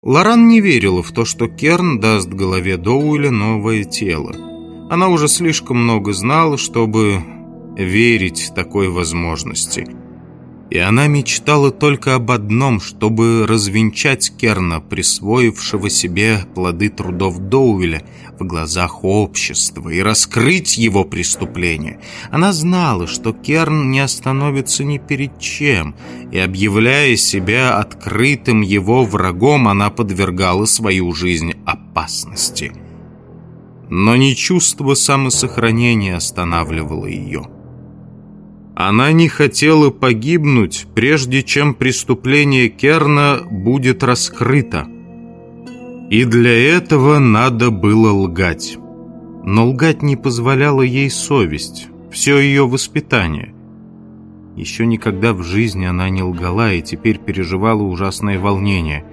Лоран не верила в то, что Керн даст голове Доуэля новое тело. Она уже слишком много знала, чтобы верить такой возможности. И она мечтала только об одном, чтобы развенчать Керна, присвоившего себе плоды трудов Доуэля в глазах общества, и раскрыть его преступление. Она знала, что Керн не остановится ни перед чем, и, объявляя себя открытым его врагом, она подвергала свою жизнь опасности. Но не чувство самосохранения останавливало ее. Она не хотела погибнуть, прежде чем преступление Керна будет раскрыто. И для этого надо было лгать. Но лгать не позволяла ей совесть, все ее воспитание. Еще никогда в жизни она не лгала и теперь переживала ужасное волнение.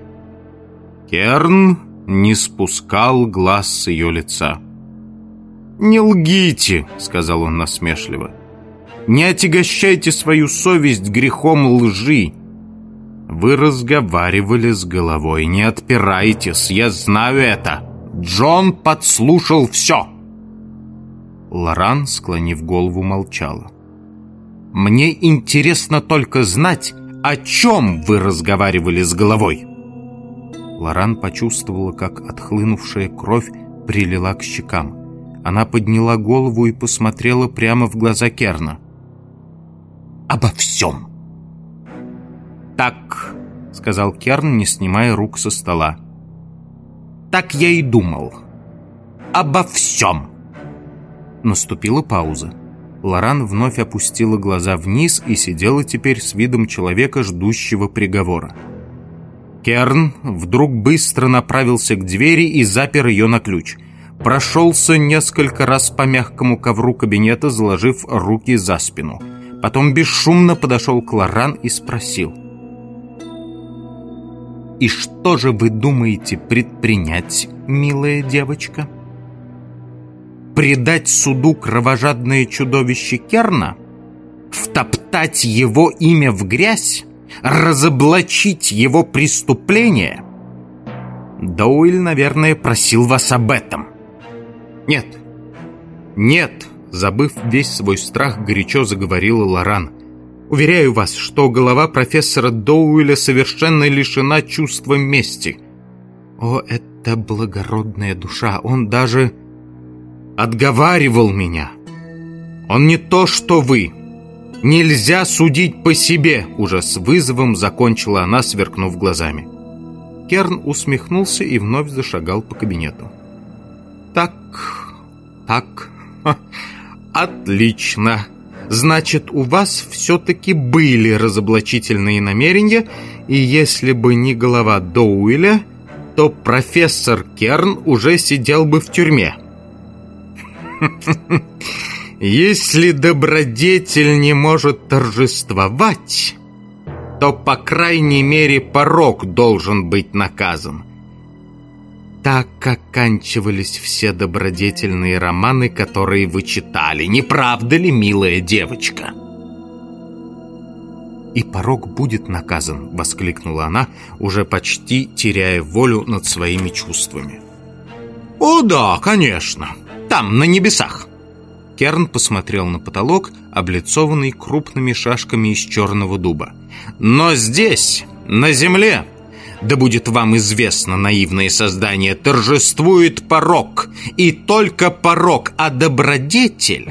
Керн не спускал глаз с ее лица. «Не лгите», — сказал он насмешливо. «Не отягощайте свою совесть грехом лжи. Вы разговаривали с головой, не отпирайтесь, я знаю это. Джон подслушал все». Лоран, склонив голову, молчала. «Мне интересно только знать, о чем вы разговаривали с головой». Лоран почувствовала, как отхлынувшая кровь прилила к щекам. Она подняла голову и посмотрела прямо в глаза Керна. «Обо всем!» «Так», — сказал Керн, не снимая рук со стола. «Так я и думал. Обо всем!» Наступила пауза. Лоран вновь опустила глаза вниз и сидела теперь с видом человека, ждущего приговора. Керн вдруг быстро направился к двери и запер ее на ключ. Прошелся несколько раз по мягкому ковру кабинета, заложив руки за спину. Потом бесшумно подошел к Лоран и спросил: «И что же вы думаете предпринять, милая девочка? Предать суду кровожадное чудовище Керна? Втоптать его имя в грязь? Разоблачить его преступление? Доуэль, наверное, просил вас об этом». «Нет, нет», — забыв весь свой страх, горячо заговорила Лоран. «Уверяю вас, что голова профессора Доуэля совершенно лишена чувства мести. О, это благородная душа! Он даже отговаривал меня. Он не то, что вы. Нельзя судить по себе!» Уже с вызовом закончила она, сверкнув глазами. Керн усмехнулся и вновь зашагал по кабинету. «Так, отлично. Значит, у вас все-таки были разоблачительные намерения, и если бы не голова Доуэля, то профессор Керн уже сидел бы в тюрьме. Если добродетель не может торжествовать, то, по крайней мере, порок должен быть наказан. Так оканчивались все добродетельные романы, которые вы читали. Не правда ли, милая девочка?» «И порок будет наказан», — воскликнула она, уже почти теряя волю над своими чувствами. «О да, конечно. Там, на небесах». Керн посмотрел на потолок, облицованный крупными шашками из черного дуба. «Но здесь, на земле, да будет вам известно, наивные создания, торжествует порок, и только порок, а добродетель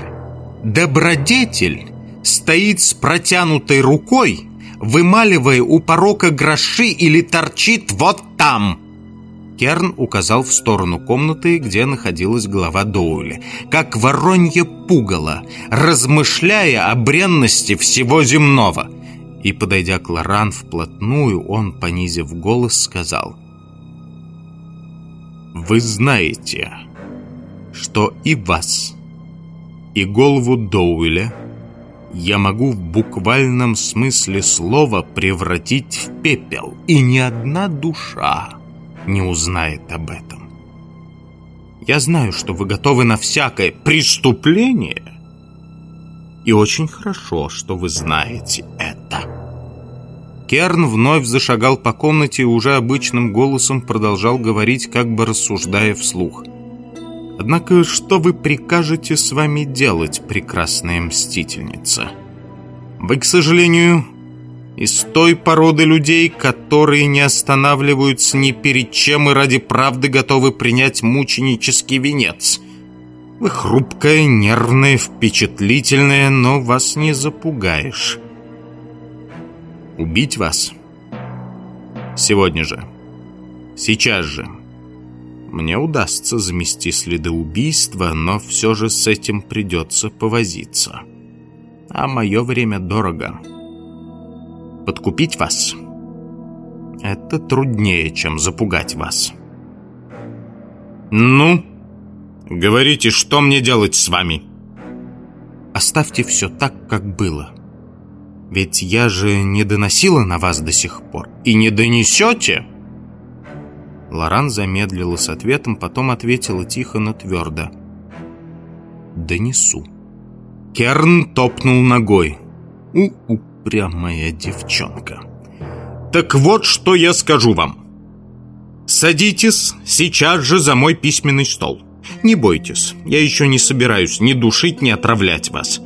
стоит с протянутой рукой, вымаливая у порока гроши, или торчит вот там». Керн указал в сторону комнаты, где находилась голова Доуэля, как воронье пугало, размышляя о бренности всего земного. И, подойдя к Лоран вплотную, он, понизив голос, сказал: «Вы знаете, что и вас, и голову Доуэля я могу в буквальном смысле слова превратить в пепел, и ни одна душа не узнает об этом. Я знаю, что вы готовы на всякое преступление, и очень хорошо, что вы знаете это. Керн вновь зашагал по комнате и уже обычным голосом продолжал говорить, как бы рассуждая вслух. «Однако, что вы прикажете с вами делать, прекрасная мстительница? Вы, к сожалению, из той породы людей, которые не останавливаются ни перед чем и ради правды готовы принять мученический венец. Вы хрупкая, нервная, впечатлительная, но вас не запугаешь. Убить вас? Сегодня же. Сейчас же. Мне удастся замести следы убийства, но все же с этим придется повозиться. А мое время дорого. Подкупить вас — это труднее, чем запугать вас. Ну, говорите, что мне делать с вами? Оставьте все так, как было. Ведь я же не доносила на вас до сих пор. И не донесете? Лоран замедлила с ответом, потом ответила тихо, но твердо. Донесу. Керн топнул ногой. Упрямая девчонка. Так вот, что я скажу вам. Садитесь сейчас же за мой письменный стол. Не бойтесь, я еще не собираюсь ни душить, ни отравлять вас.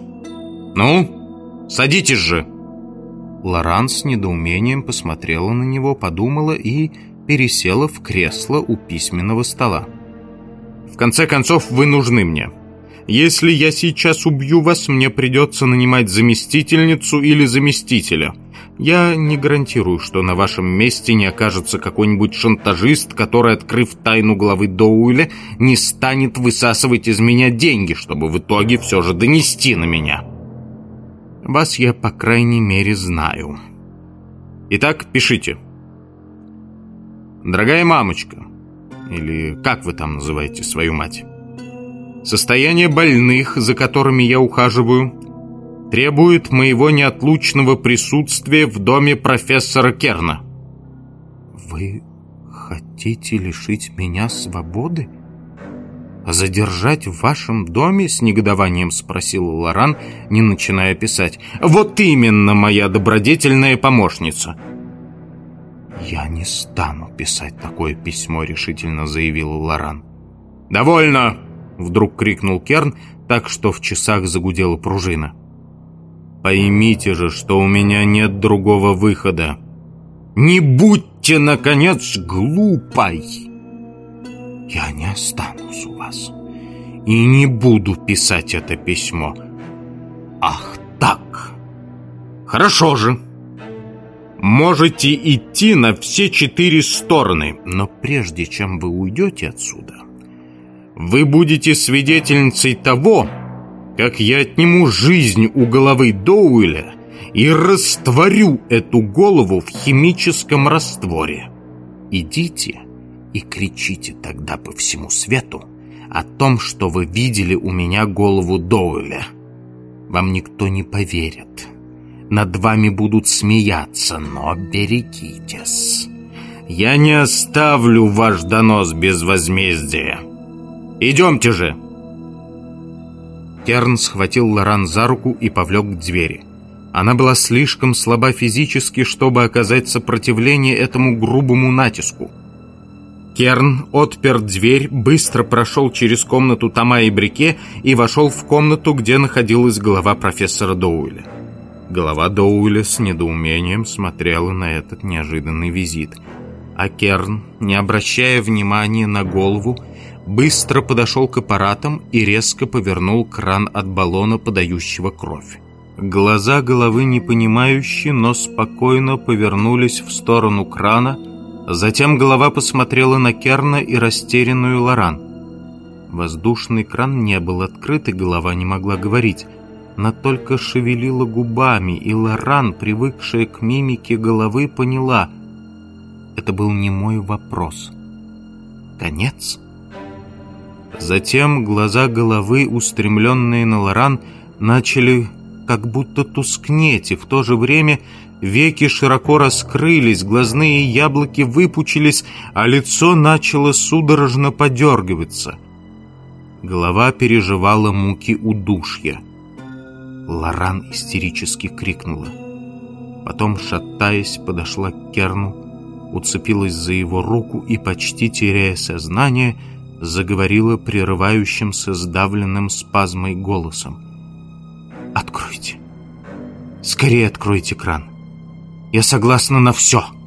Ну, садитесь же. Лоран с недоумением посмотрела на него, подумала и пересела в кресло у письменного стола. В конце концов, вы нужны мне. Если я сейчас убью вас, мне придется нанимать заместительницу или заместителя. Я не гарантирую, что на вашем месте не окажется какой-нибудь шантажист, который, открыв тайну главы Доуэля, не станет высасывать из меня деньги, чтобы в итоге все же донести на меня. Вас я, по крайней мере, знаю. Итак, пишите. Дорогая мамочка, или как вы там называете свою мать, состояние больных, за которыми я ухаживаю, требует моего неотлучного присутствия в доме профессора Керна. Вы хотите лишить меня свободы? «Задержать в вашем доме?» — с негодованием спросила Лоран, не начиная писать. «Вот именно, моя добродетельная помощница!» «Я не стану писать такое письмо», — решительно заявила Лоран. «Довольно!» — вдруг крикнул Керн, так что в часах загудела пружина. «Поймите же, что у меня нет другого выхода. Не будьте, наконец, глупой! Я не останусь у вас и не буду писать это письмо. Ах так! Хорошо же! Можете идти на все 4 стороны, но прежде чем вы уйдете отсюда, вы будете свидетельницей того, как я отниму жизнь у головы Доуэля и растворю эту голову в химическом растворе. Идите и кричите тогда по всему свету о том, что вы видели у меня голову Доуэля. Вам никто не поверит. Над вами будут смеяться, но берегитесь. Я не оставлю ваш донос без возмездия. Идемте же!» Керн схватил Лоран за руку и повлек к двери. Она была слишком слаба физически, чтобы оказать сопротивление этому грубому натиску. Керн отпер дверь, быстро прошел через комнату Тома и Брике и вошел в комнату, где находилась голова профессора Доуэля. Голова Доуэля с недоумением смотрела на этот неожиданный визит. А Керн, не обращая внимания на голову, быстро подошел к аппаратам и резко повернул кран от баллона, подающего кровь. Глаза головы непонимающие, но спокойно повернулись в сторону крана. Затем голова посмотрела на Керна и растерянную Лоран. Воздушный кран не был открыт, и голова не могла говорить. Она только шевелила губами, и Лоран, привыкшая к мимике головы, поняла. Это был не мой вопрос. Конец? Затем глаза головы, устремленные на Лоран, начали как будто тускнеть, и в то же время веки широко раскрылись, глазные яблоки выпучились, а лицо начало судорожно подергиваться. Голова переживала муки удушья. Лоран истерически крикнула: Потом, шатаясь, подошла к Керну, уцепилась за его руку и, почти теряя сознание, заговорила прерывающимся, сдавленным спазмой голосом. «Откройте! Скорее откройте кран! Я согласна на все!»